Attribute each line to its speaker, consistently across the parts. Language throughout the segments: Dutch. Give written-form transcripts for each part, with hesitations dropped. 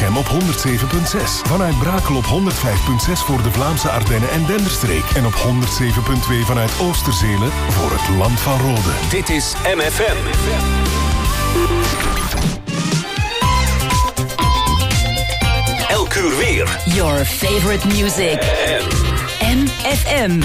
Speaker 1: FM op 107.6. Vanuit Brakel op 105.6 voor de Vlaamse Ardennen en Denderstreek. En op 107.2 vanuit Oosterzelen voor het Land van Rode.
Speaker 2: Dit is MFM. Elk uur weer.
Speaker 3: Your favorite music. MFM.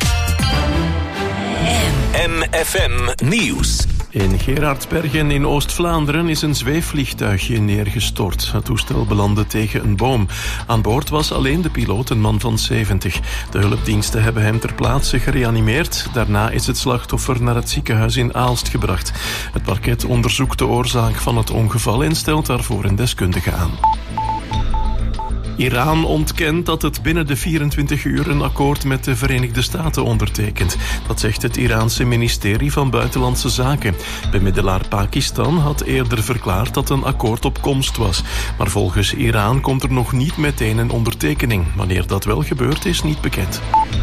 Speaker 2: MFM Nieuws.
Speaker 4: In Gerardsbergen in Oost-Vlaanderen is een zweefvliegtuigje neergestort. Het toestel belandde tegen een boom. Aan boord was alleen de piloot, een man van 70. De hulpdiensten hebben hem ter plaatse gereanimeerd. Daarna is het slachtoffer naar het ziekenhuis in Aalst gebracht. Het parket onderzoekt de oorzaak van het ongeval en stelt daarvoor een deskundige aan. Iran ontkent dat het binnen de 24 uur een akkoord met de Verenigde Staten ondertekent. Dat zegt het Iraanse ministerie van Buitenlandse Zaken. Bemiddelaar Pakistan had eerder verklaard dat een akkoord op komst was. Maar volgens Iran komt er nog niet meteen een ondertekening. Wanneer dat wel gebeurt is niet bekend.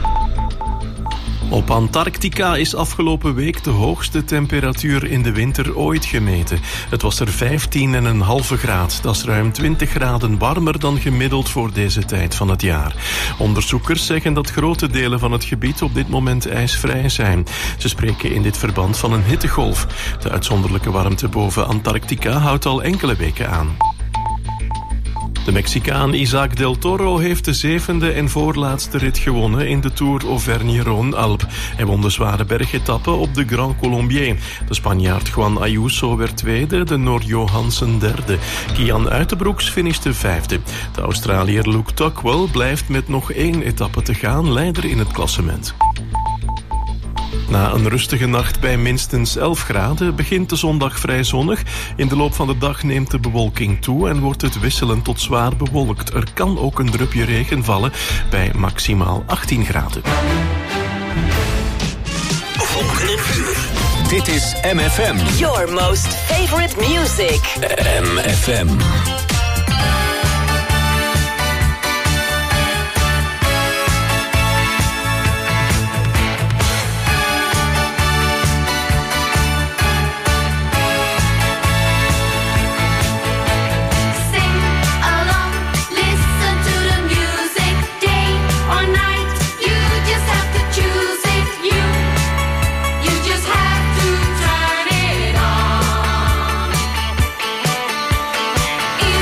Speaker 4: Op Antarctica is afgelopen week de hoogste temperatuur in de winter ooit gemeten. Het was er 15,5 graden. Dat is ruim 20 graden warmer dan gemiddeld voor deze tijd van het jaar. Onderzoekers zeggen dat grote delen van het gebied op dit moment ijsvrij zijn. Ze spreken in dit verband van een hittegolf. De uitzonderlijke warmte boven Antarctica houdt al enkele weken aan. De Mexicaan Isaac del Toro heeft de 7e en voorlaatste rit gewonnen in de Tour Auvergne-Rhône-Alpes. Hij won de zware bergetappe op de Grand Colombier. De Spanjaard Juan Ayuso werd tweede, de Noor Johansen derde. Kian Uitenbroeks finishte 5e. De Australiër Luke Tuckwell blijft met nog 1 etappe te gaan leider in het klassement. Na een rustige nacht bij minstens 11 graden begint de zondag vrij zonnig. In de loop van de dag neemt de bewolking toe en wordt het wisselend tot zwaar bewolkt. Er kan ook een drupje regen vallen bij maximaal 18 graden.
Speaker 2: Volgende uur. Dit is MFM.
Speaker 3: Your most favorite music.
Speaker 2: MFM.
Speaker 5: Easy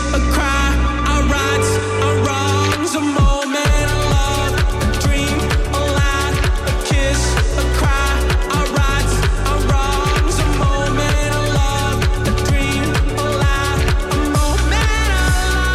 Speaker 5: a cry, our rights, our wrongs, a moment of love, a dream, a lie, a kiss, a cry, our rights, our wrongs, a moment of love, a dream, a lie, a moment of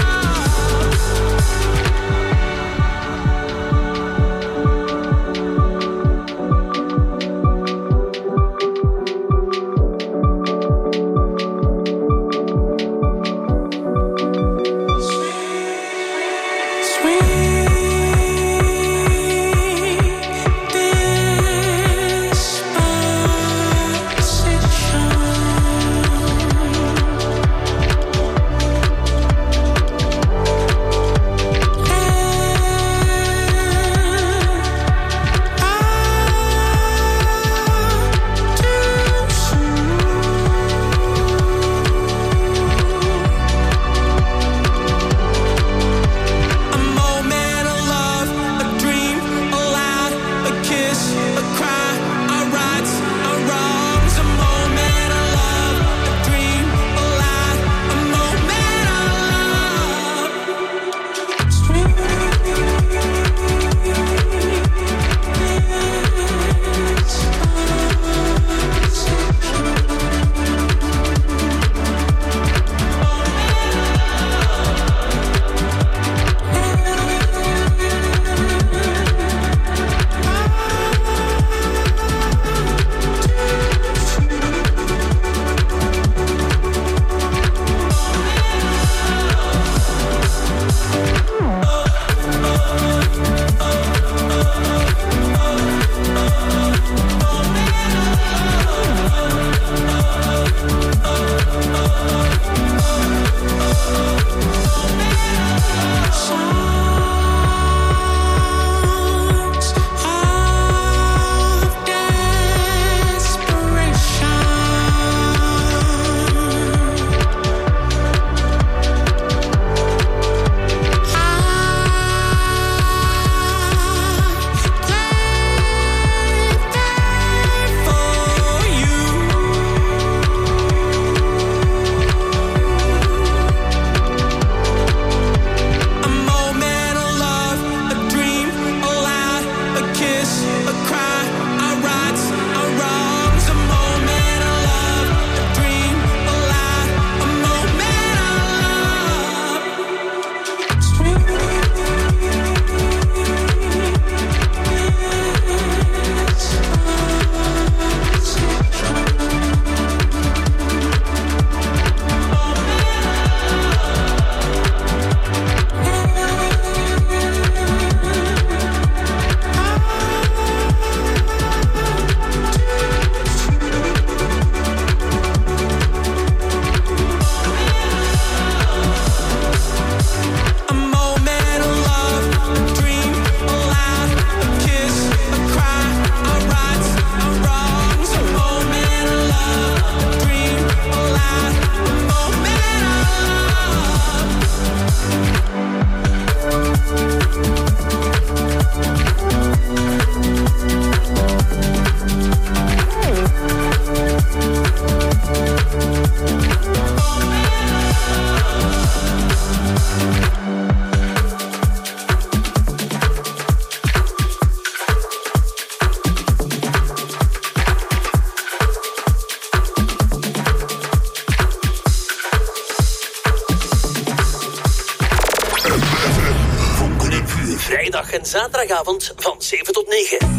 Speaker 2: Vrijdag en zaterdagavond van 7 tot 9.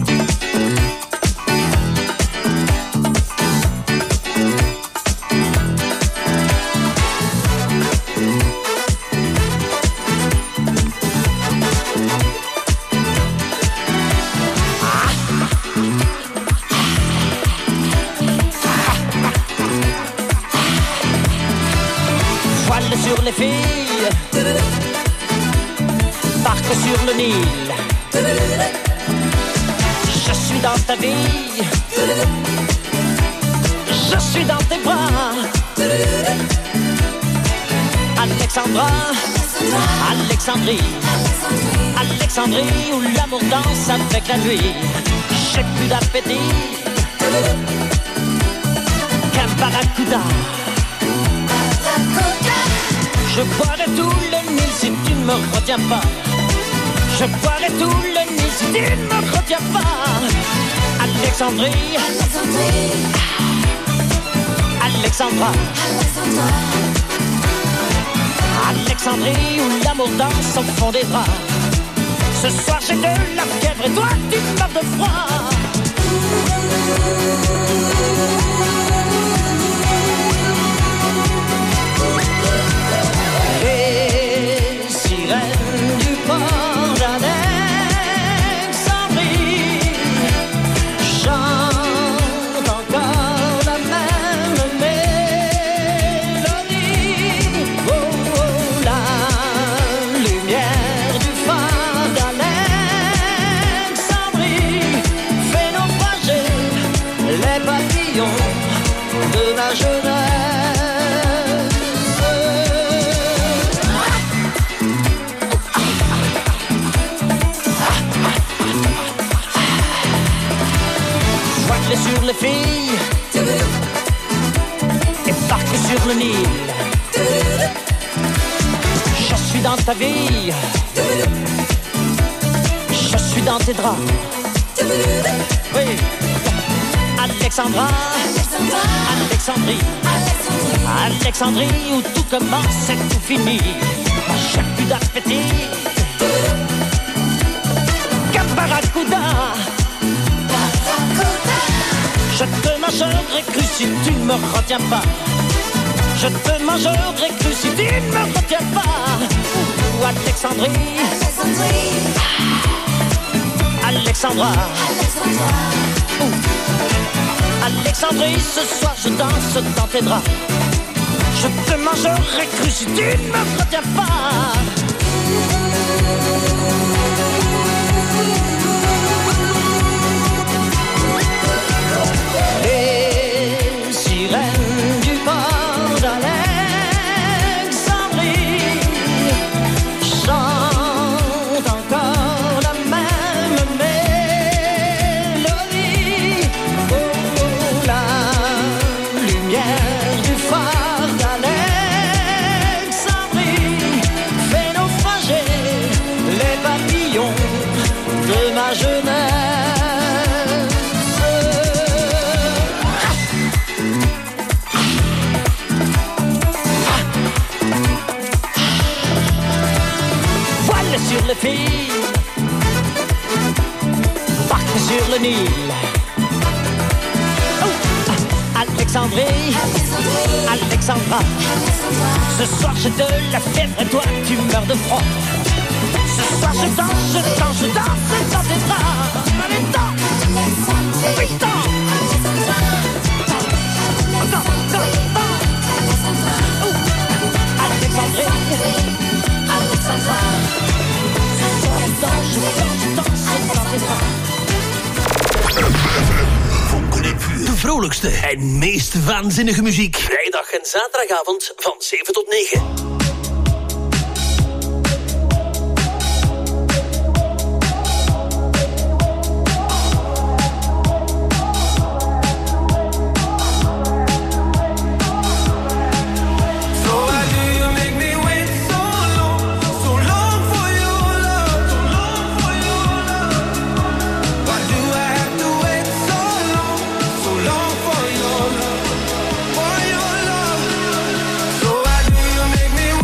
Speaker 6: Voile sur les filles, barque sur le Nil. Je suis dans ta vie, je suis dans tes bras. Alexandra, Alexandrie, Alexandrie où l'amour danse avec la nuit. J'ai plus d'appétit qu'un barracuda. Je boirai tout le Nil si tu ne me retiens pas. Je boirai tout le Nil si tu ne me retiens pas. Alexandrie, Alexandra, Alexandrie où l'amour danse au fond des bras. Ce soir j'ai de la fièvre et toi tu meurs de froid. Les sirènes du port d'Alexandrie chantent encore la même mélodie. Oh, oh, la lumière du phare d'Alexandrie fait naufrager les papillons de ma jeunesse. Sur les filles et parquées sur le Nil. Je suis dans ta vie, je suis dans tes draps. Oui, Alexandra, Alexandrie, Alexandrie où tout commence et tout finit. J'ai plus d'appétit. Caparacuda. Je te mangerai cru si tu ne me retiens pas. Je te mangerai cru si tu ne me retiens pas. Ou Alexandrie, Alexandra, Alexandrie, ce soir je danse dans tes draps. Je te mangerai cru si tu ne me retiens pas. Les sirènes du port d'Alexandrie chantent encore la même mélodie. Oh, la lumière du phare d'Alexandrie fait naufrager les papillons de ma jeunesse. Sur les filles, parquées sur le Nil. Oh, Alexandrie, Alexandra. Ce soir j'ai de la fièvre et toi tu meurs de froid. Ce soir je danse, je danse, je danse dans tes bras. Allez, danse, putain. Alexandrie, Alexandra.
Speaker 2: De vrolijkste en meest waanzinnige muziek. Vrijdag en zaterdagavond van 7 tot 9.
Speaker 5: So why do you make me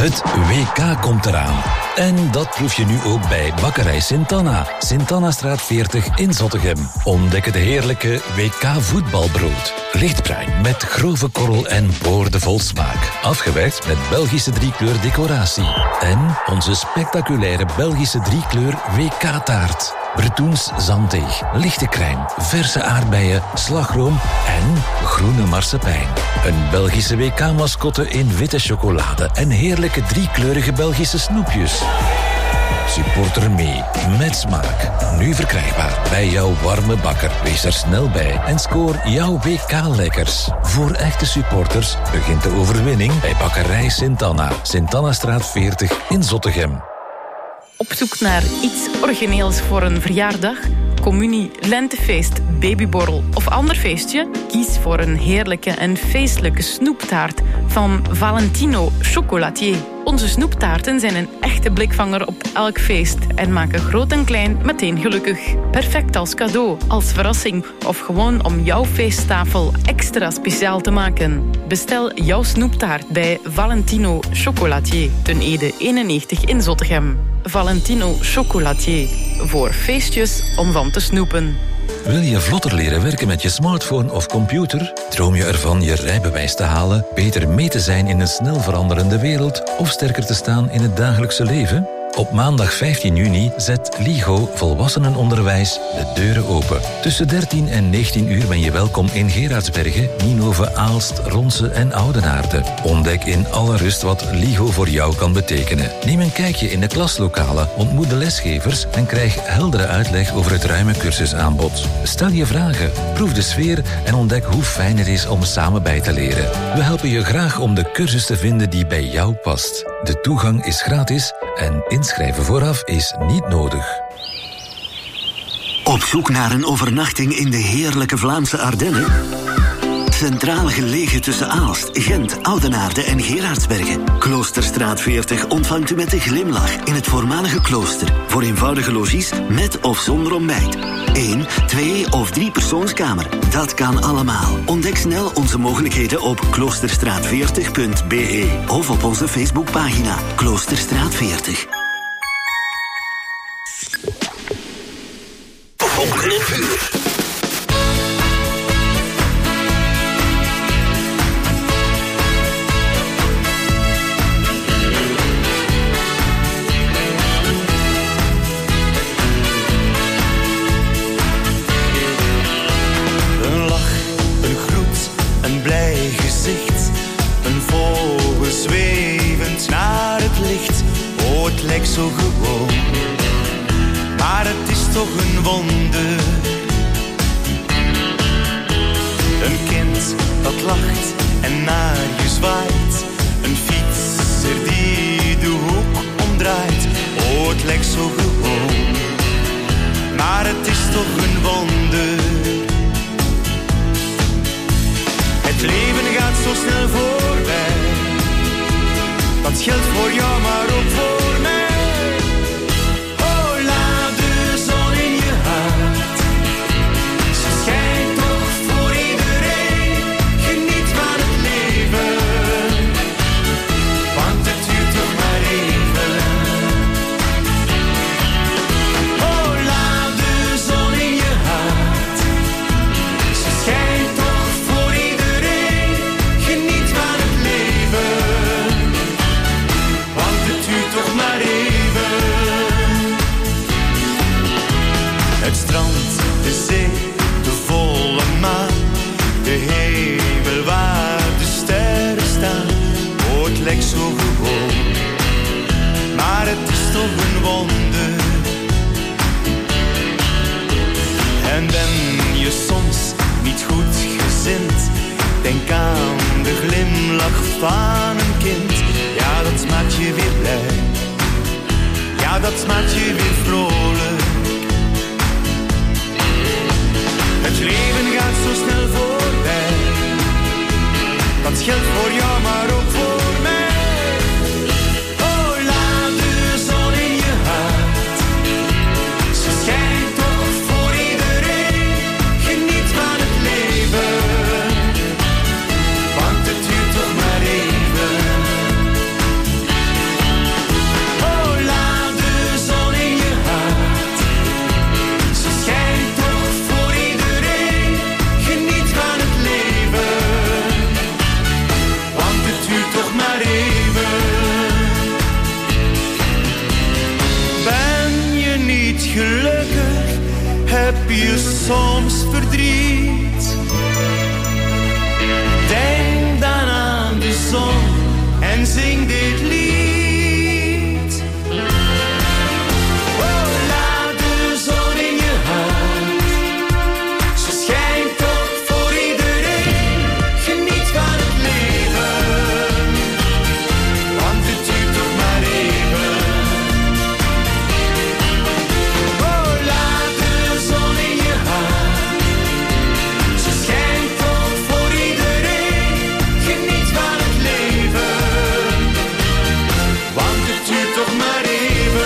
Speaker 7: Het WK komt eraan. En dat proef je nu ook bij Bakkerij Sint-Anna. Sint-Anna-straat 40 in Zottegem. Ontdek het heerlijke WK-voetbalbrood. Lichtbruin met grove korrel en boordevol smaak. Afgewerkt met Belgische driekleur decoratie. En onze spectaculaire Belgische driekleur WK-taart. Bretoens zanddeeg, lichte crème, verse aardbeien, slagroom en groene marsepein. Een Belgische WK-mascotte in witte chocolade en heerlijke driekleurige Belgische snoepjes. Supporter mee, met smaak. Nu verkrijgbaar bij jouw warme bakker. Wees er snel bij en scoor jouw WK-lekkers. Voor echte supporters begint de overwinning bij Bakkerij Sint-Anna. Sint-Anna-straat 40 in Zottegem.
Speaker 8: Op zoek naar iets origineels voor een verjaardag, communie, lentefeest, babyborrel of ander feestje? Kies voor een heerlijke en feestelijke snoeptaart van Valentino Chocolatier. Onze snoeptaarten zijn een echte blikvanger op elk feest en maken groot en klein meteen gelukkig. Perfect als cadeau, als verrassing of gewoon om jouw feesttafel extra speciaal te maken. Bestel jouw snoeptaart bij Valentino Chocolatier, ten Ede 91 in Zottegem. Valentino Chocolatier, voor feestjes om van te snoepen.
Speaker 7: Wil je vlotter leren werken met je smartphone of computer? Droom je ervan je rijbewijs te halen, beter mee te zijn in een snel veranderende wereld of sterker te staan in het dagelijkse leven? Op maandag 15 juni zet LIGO Volwassenenonderwijs de deuren open. Tussen 13 en 19 uur ben je welkom in Gerardsbergen, Ninove, Aalst, Ronse en Oudenaarde. Ontdek in alle rust wat LIGO voor jou kan betekenen. Neem een kijkje in de klaslokalen, ontmoet de lesgevers en krijg heldere uitleg over het ruime cursusaanbod. Stel je vragen, proef de sfeer en ontdek hoe fijn het is om samen bij te leren. We helpen je graag om de cursus te vinden die bij jou past. De toegang is gratis en inschrijven vooraf is niet nodig.
Speaker 9: Op zoek naar een overnachting in de heerlijke Vlaamse Ardennen? Centraal gelegen tussen Aalst, Gent, Oudenaarde en Gerardsbergen. Kloosterstraat 40 ontvangt u met een glimlach in het voormalige klooster. Voor eenvoudige logies met of zonder ontbijt. 1, 2 of 3 persoonskamer. Dat kan allemaal. Ontdek snel onze mogelijkheden op kloosterstraat40.be of op onze Facebookpagina Kloosterstraat 40.
Speaker 2: Vonken en vuur.
Speaker 5: Een lach, een groet, een blij gezicht. Een vogel zwevend naar het licht. Oh, het lijkt zo gewoon, maar het is toch een wonder. Een kind dat lacht en naar je zwaait. Een fietser die de hoek omdraait. Oh, het lijkt zo gewoon, maar het is toch een wonder. Het leven gaat zo snel voorbij. Dat geldt voor jou, maar ook voor mij. De zee, de volle maan, de hemel waar de sterren staan. Oh, het lijkt zo gewoon, maar het is toch een wonder. En ben je soms niet goed gezind, denk aan de glimlach van een kind. Ja, dat maakt je weer blij, ja, dat maakt je weer vrolijk. Het leven gaat zo snel voorbij. Dat geldt voor jou, maar ook voor mij. Oh, laat de zon in je hart. Ze schijnt toch voor iedereen. Geniet van het leven, want het duurt toch maar even. zing dit lied. Oh, laat de zon in je hand. Ze schijnt toch voor iedereen. Geniet van het leven, want het duurt toch maar even. Oh, laat de zon in je hand. Ze schijnt toch voor iedereen. Geniet van het leven, want het duurt toch maar even.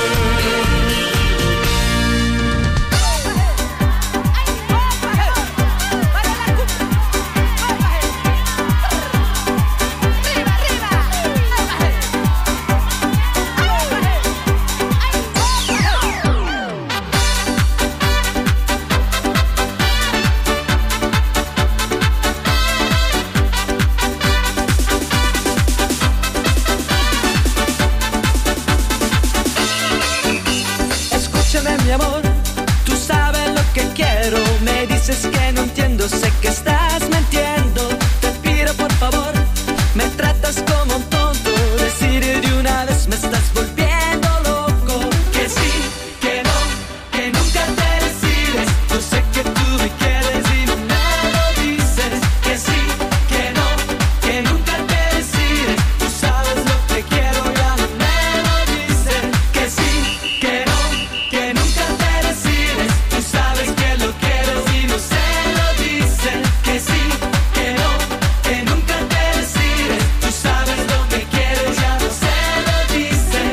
Speaker 6: Escúchame, mi amor, tú sabes lo que quiero. Me dices que no entiendo, sé que estás mintiendo. Te pido por favor, me tratas como un tonto. Decide de una vez, me estás volviendo loco. Que sí, que no, que nunca te decides. Yo sé que tú me quieres y no me lo dices. Que sí, que no, que nunca te decides. Tú sabes lo que quiero, ya no me lo dices. Que sí, que no, que nunca te decides. Tú sabes que lo quieres y no se lo dices. Que sí, que no, que nunca te decides. Tú sabes lo que quieres, ya no se lo dices.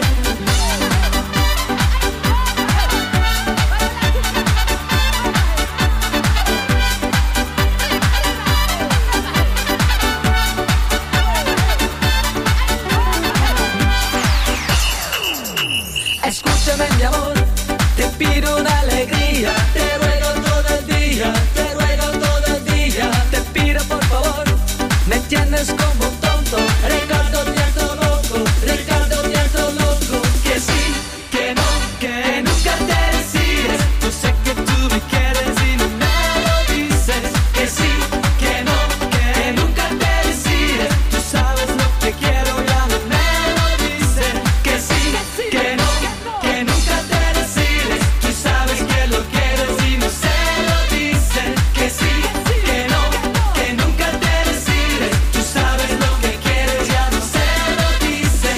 Speaker 6: Escúchame, mi amor, te pido una alegría. Te ruego todo el día, te ruego todo el día. Te pido por favor, me tienes como un tonto. Ricardo Nieto loco, Ricardo Nieto loco. Que sí, que no, que nunca te decides. Yo sé que tú me quieres y no me lo dices. Que sí, que no, que nunca te decides. Tú sabes lo que quiero, ya no me lo dices. Que sí, que no, que nunca te decides. Tú sabes que lo quieres y no se lo dices. Que sí, que no, que nunca te decides. Tú sabes lo que quieres, ya no se lo dices.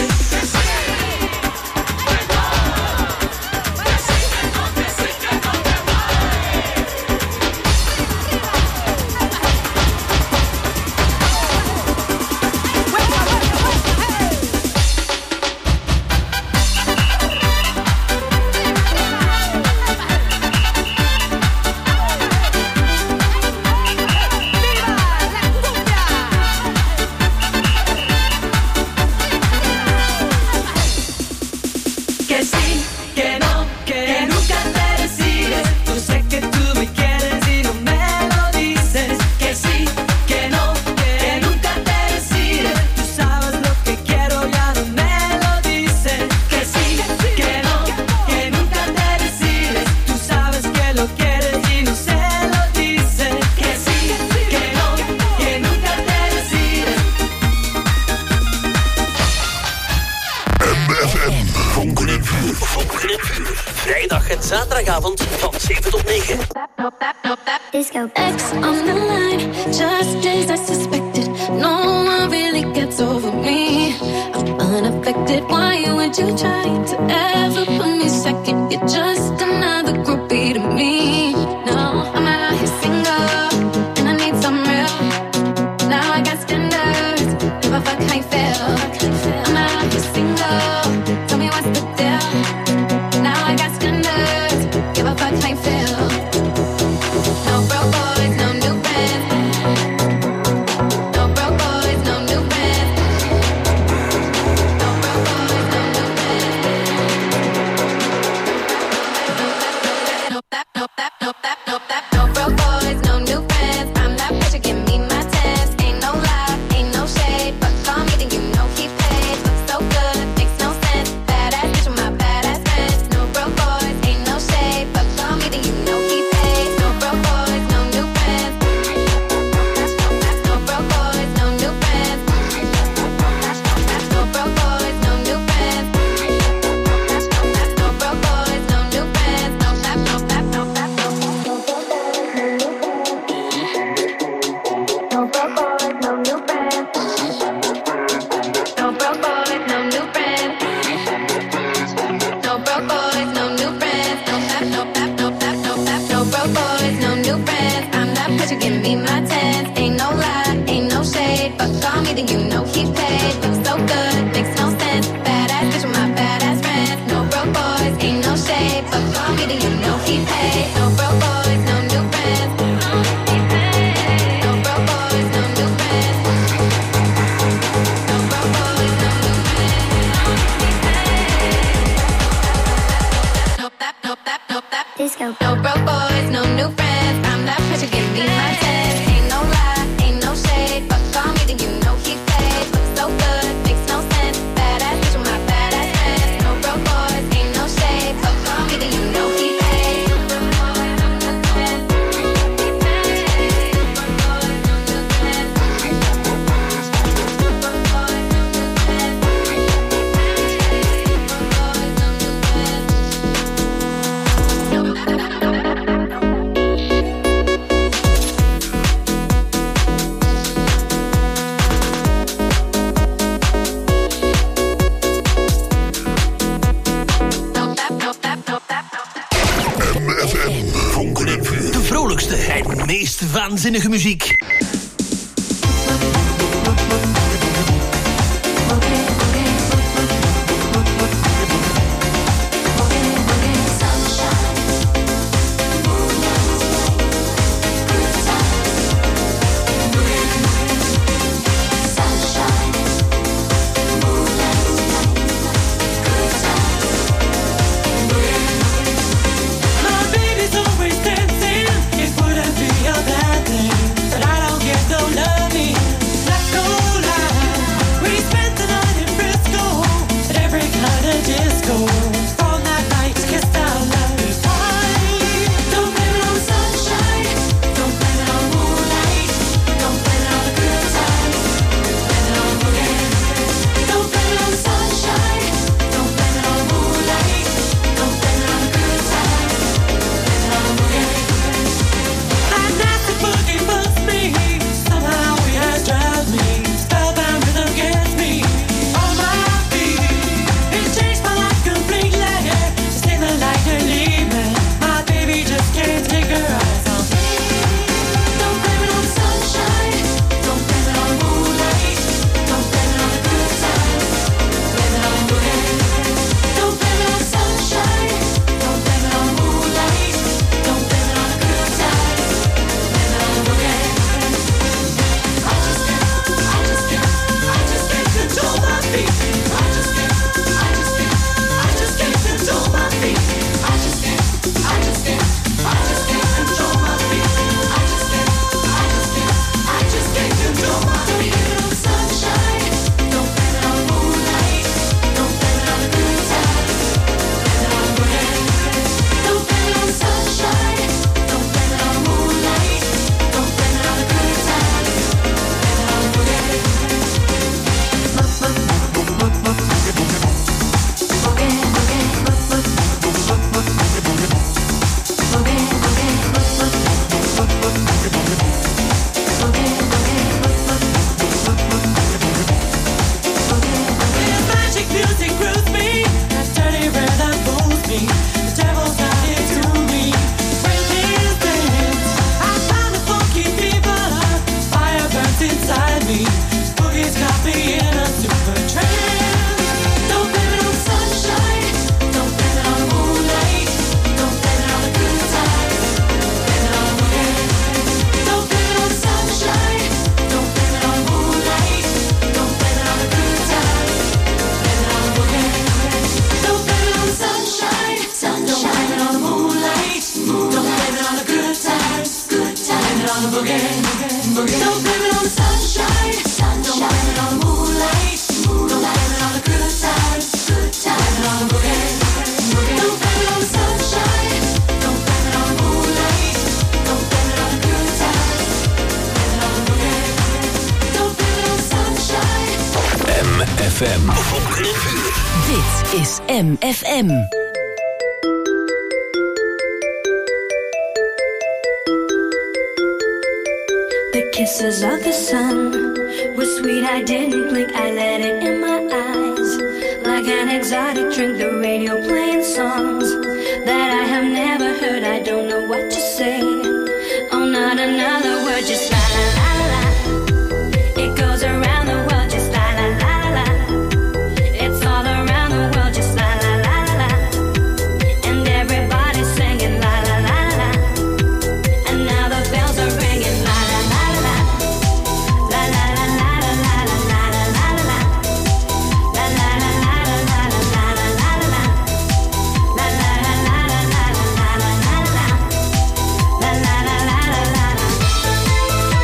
Speaker 6: Que sí, que no, que nunca te decides. Yo sé que tú me quieres y no me lo dices. Que sí, que no, que nunca te decides. Tú sabes lo que quiero, ya no me lo dices. Que sí, que no, que nunca te decides. Tú sabes que lo quieres y no se lo dices. Que sí, que no, que nunca te decides.
Speaker 1: MFM. Vonken en vuur.
Speaker 2: Vonken en vuur. Vrijdag en zaterdagavond van 7 tot 9.
Speaker 10: Disco X on the line, just as I suspected. No one really gets over me. I'm unaffected. Why would you try to ever put me second? You're just another groupie to me. No, I'm out here single, and I need some real. Now I got standards. Give a fuck how you feel. I'm out here single. Tell me what's the deal. Now I got standards. Give a fuck how you feel. No broke boys, no new bands. No broke boys, no new bands. No broke boys, no new bands. No, that.
Speaker 2: waanzinnige muziek.
Speaker 3: MFM. Dit is MFM.
Speaker 10: The kisses of the sun were sweet, I didn't blink, I let it in my eyes. Like an exotic drink, the radio playing songs that I have never heard, I don't know what to say. Oh, not another word, just la la la la la. It goes around the world, just la la la la la. It's all around the world, just la la la la la. And everybody's singing la la la la la. And now the bells are ringing la la la la la. La la la la la la la la la la la. La la la la la la la la la la la. La la la la la la la la la la. La la la la la la la.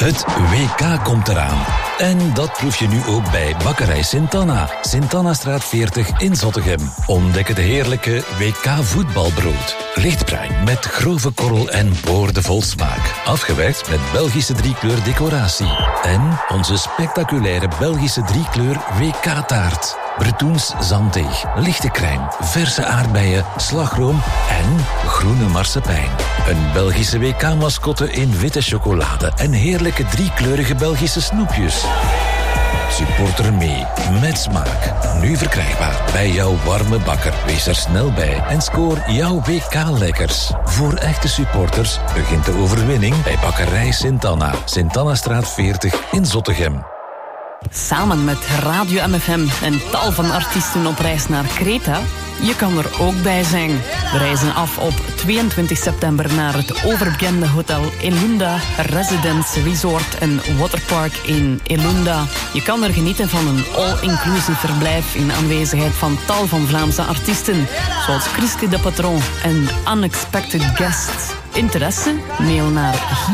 Speaker 7: Het WK komt eraan. En dat proef je nu ook bij Bakkerij Sint-Anna. Sint-Annastraat 40 in Zottegem. Ontdek het heerlijke WK voetbalbrood. Lichtbruin met grove korrel en boordevol smaak. Afgewerkt met Belgische driekleur decoratie. En onze spectaculaire Belgische driekleur WK-taart. Bretoens zanddeeg, lichte crème, verse aardbeien, slagroom en groene marsepein. Een Belgische WK-mascotte in witte chocolade en heerlijke driekleurige Belgische snoepjes. Supporter mee, met smaak. Nu verkrijgbaar bij jouw warme bakker. Wees er snel bij en scoor jouw WK-lekkers. Voor echte supporters begint de overwinning bij Bakkerij Sint-Anna. Sint-Annastraat 40 in Zottegem.
Speaker 8: Samen met Radio MFM en tal van artiesten op reis naar Kreta. Je kan er ook bij zijn. We reizen af op 22 september naar het overbekende hotel Elunda Residence Resort en Waterpark in Elunda. Je kan er genieten van een all-inclusive verblijf in aanwezigheid van tal van Vlaamse artiesten, zoals Chriske de Patron en Unexpected Guests. Interesse? Mail naar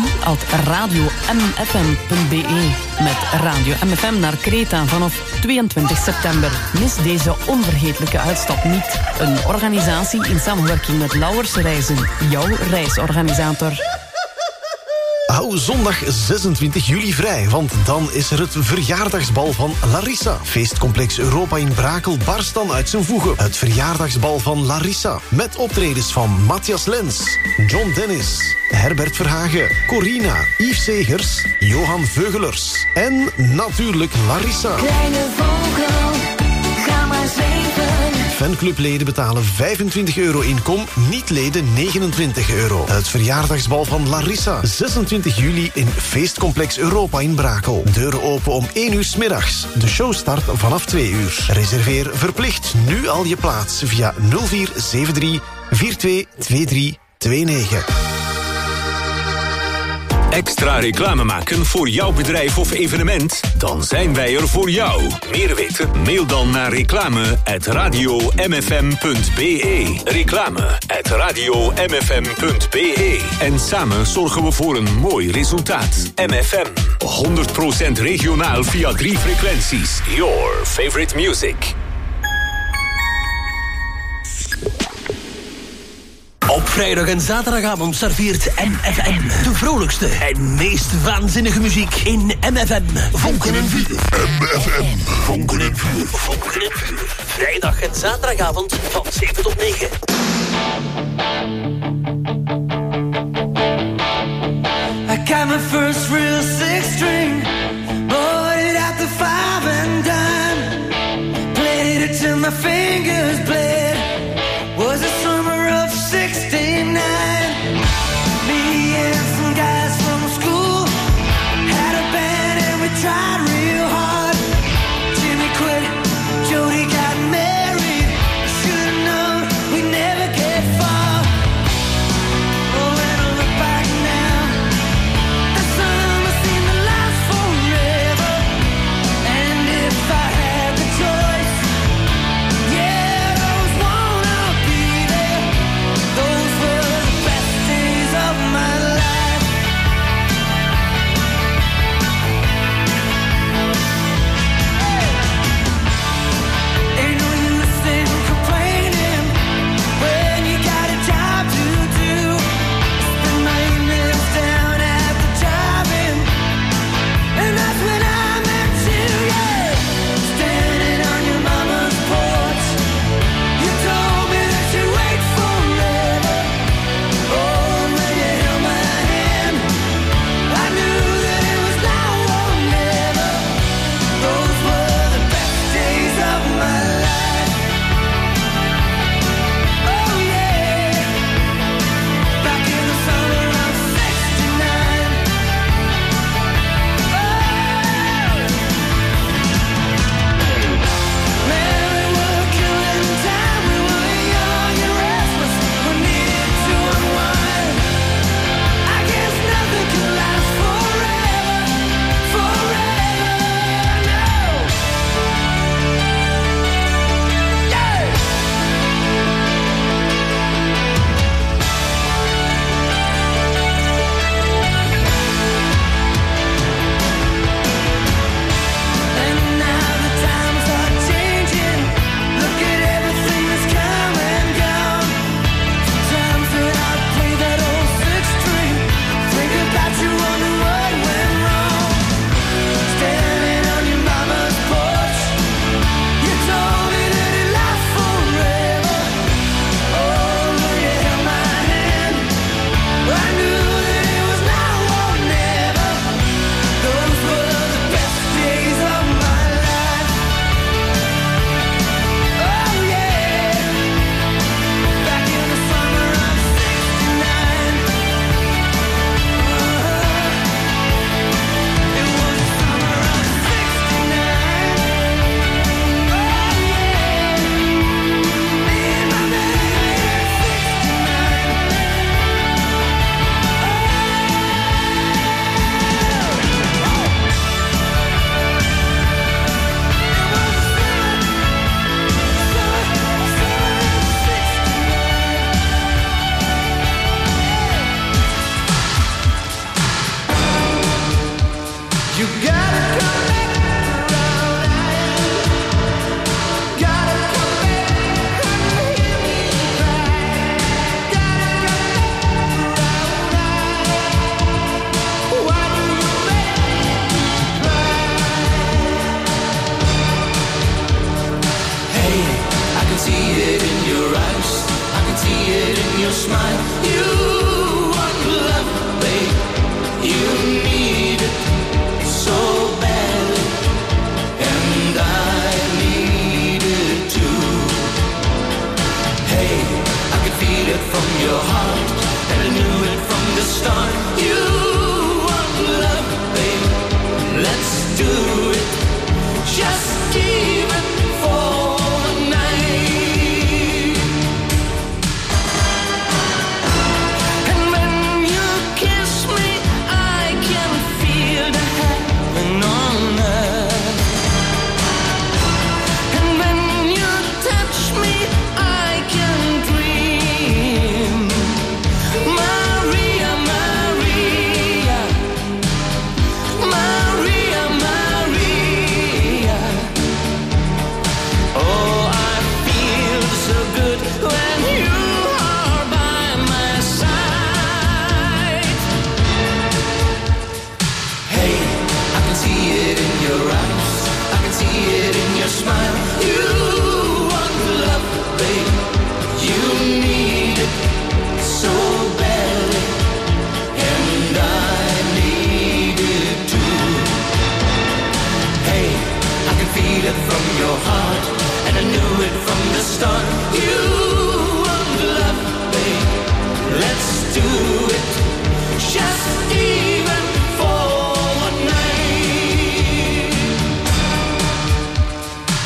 Speaker 8: guy@radiomfm.be. Met Radio MFM naar Kreta vanaf 22 september. Mis deze onvergetelijke uitstap niet. Een organisatie in samenwerking met Lauwers Reizen. Jouw reisorganisator.
Speaker 11: Hou zondag 26 juli vrij, want dan is er het verjaardagsbal van Larissa. Feestcomplex Europa in Brakel barst dan uit zijn voegen. Het verjaardagsbal van Larissa. Met optredens van Matthias Lens, John Dennis, Herbert Verhagen, Corina, Yves Segers, Johan Veugelers en natuurlijk Larissa.
Speaker 10: Kleine vogel, ga maar zweven.
Speaker 11: Fanclubleden betalen €25 inkom, niet-leden €29. Het verjaardagsbal van Larissa, 26 juli in Feestcomplex Europa in Brakel. Deuren open om 1 uur 's middags. De show start vanaf 2 uur. Reserveer verplicht nu al je plaats via 0473 422329.
Speaker 12: Extra reclame maken voor jouw bedrijf of evenement? Dan zijn wij er voor jou. Meer weten? Mail dan naar reclame@radiomfm.be. Reclame@radiomfm.be. En samen zorgen we voor een mooi resultaat. MFM. 100% regionaal via 3 frequenties. Your favorite music.
Speaker 2: Op vrijdag en zaterdagavond serveert MFM de vrolijkste en meest waanzinnige muziek in MFM. Vonken en vuur. MFM. Vonken en vuur. Vonken en vuur. Vrijdag en zaterdagavond van 7 tot 9.
Speaker 5: I got my first real 6-string, bought it at the 5 and dime, played it till my fingers bled. Was the summer of 69. Me and some guys from school had a band and we tried real hard. Jimmy quit, Jody got married. Should've known we never get far. Oh, when I look back now, the summer seemed to last forever. And if I had the choice, yeah, those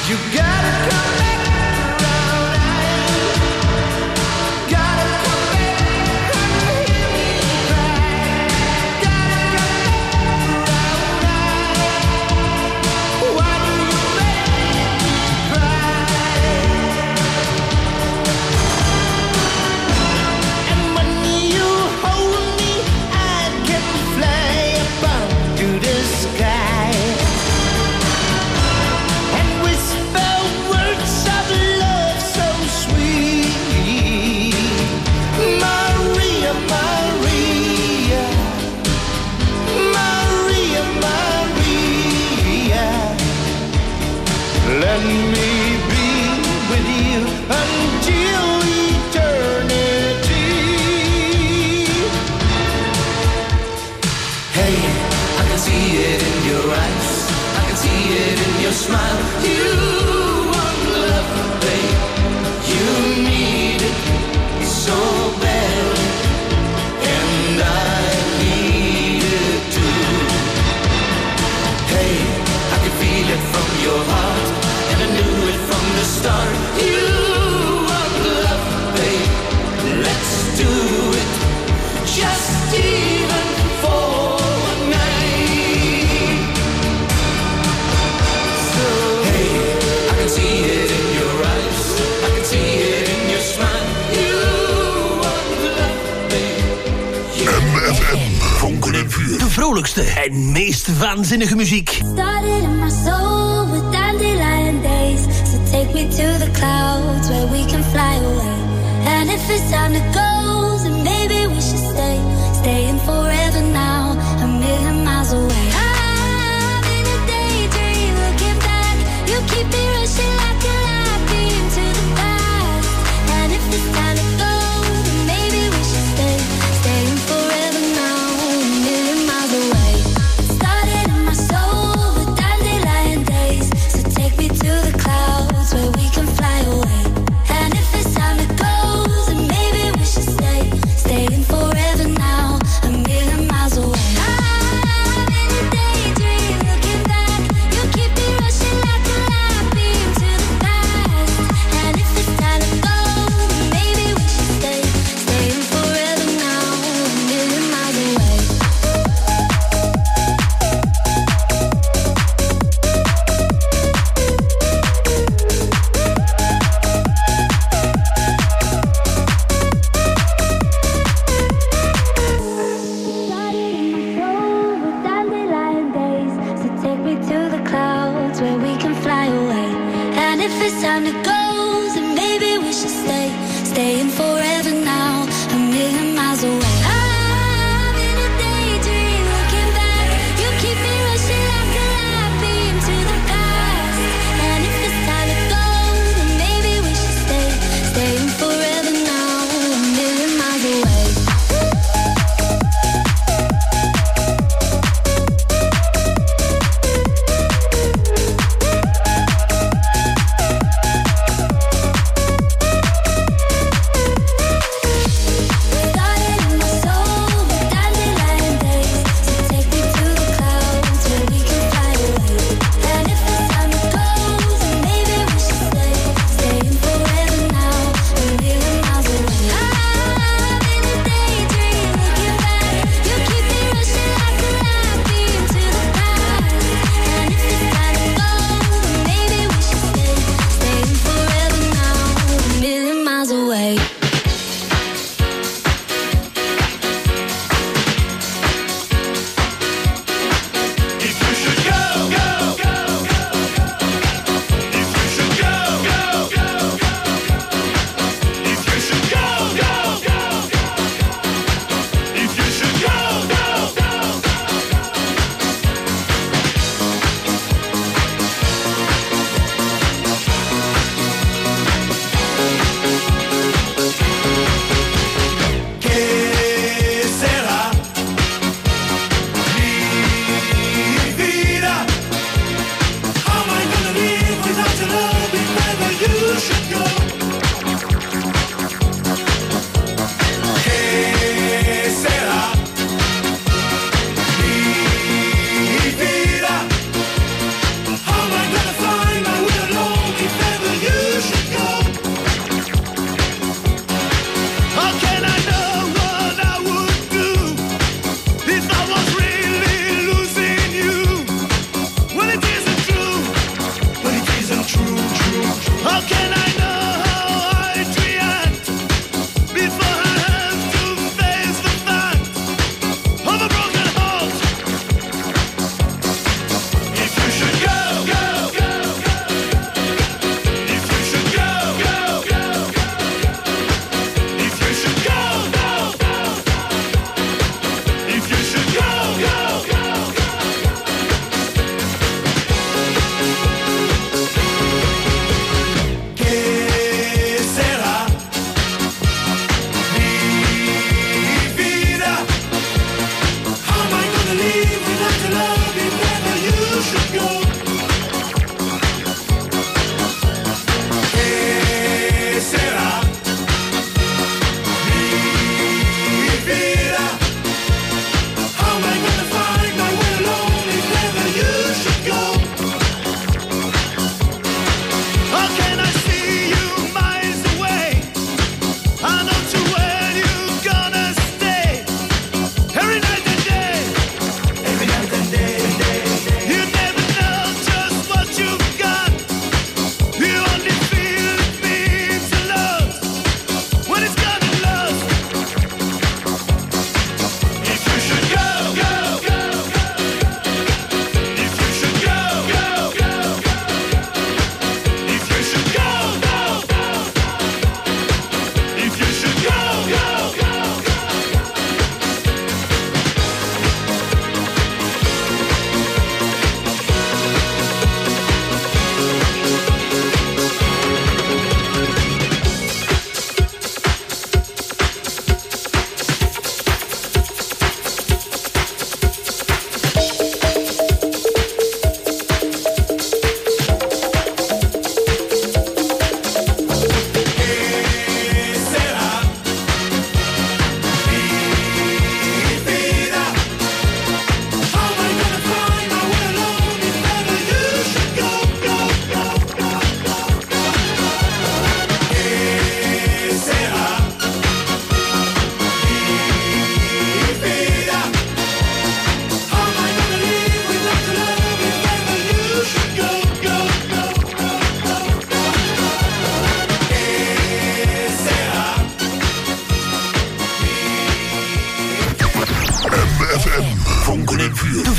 Speaker 2: En meest waanzinnige muziek.
Speaker 10: Started in my soul with dandelion days. So take me to the clouds where we can fly away. And if it's time to go, then maybe we should stay. Staying forever now, a million miles away. I'm in a daydream, looking back. You keep me rushing like a light beam to the past. And if it's time to go, then maybe we should stay. Staying forever now, a million miles away. Started in my soul with dandelion days. So take me to the clouds where we can fly away. And if it's time to go, then maybe we should stay. Staying forever now, a million miles away. I'm in a daydream, looking back. You keep me rushing like a light beam to the past. And if it's time to go, then maybe we should stay. Staying forever now, a million miles away. With dandelion days, so take me to the clouds where we can fly away. And if it's time to go, then maybe we should stay. Staying forever now, a million miles away. I'm in a daydream, looking back. You keep me rushing like a light beam to the past. And if it's time to go, then maybe we should stay. Staying forever now, a million miles away.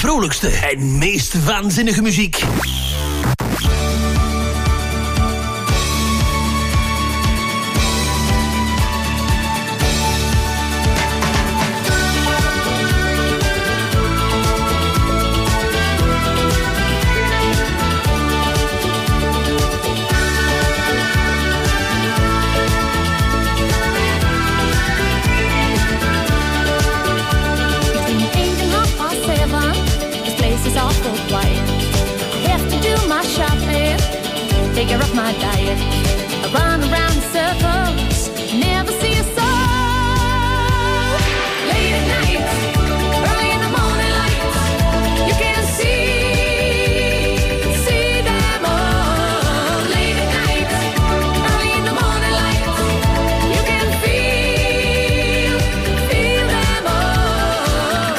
Speaker 2: vrolijkste en meest waanzinnige muziek.
Speaker 10: Figure of my diet. I run around in circles, never see a soul. Late at night, early in the morning light, you can see them all. Late at night, early in the morning light, you can feel them all.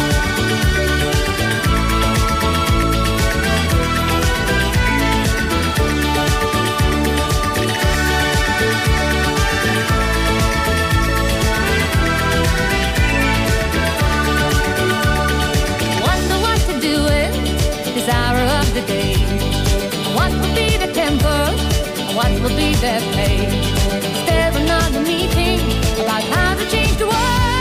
Speaker 10: The day. What will be the temper? What will be their pay? Is there another meeting about how to change the world?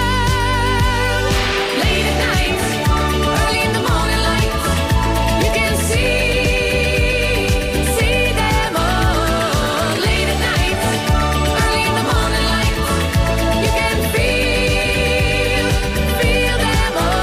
Speaker 10: Late at night, early in the morning light, you can see them all. Late at night, early in the morning light, you can feel them all.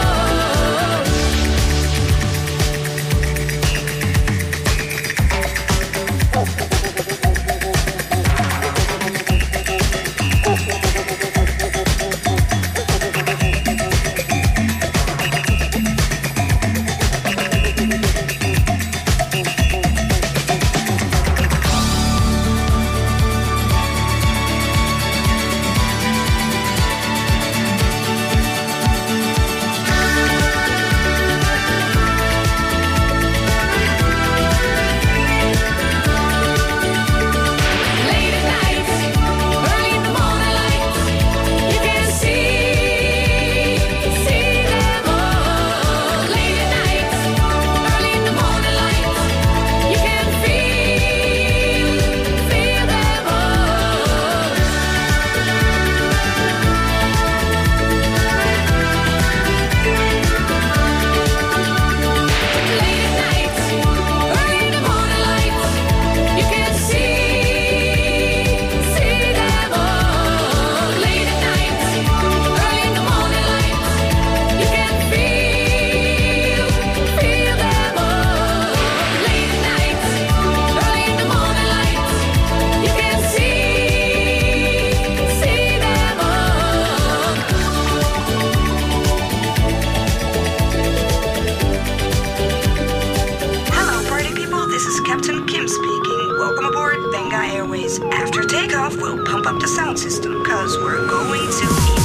Speaker 13: After takeoff, we'll pump up the sound system, 'cause we're going to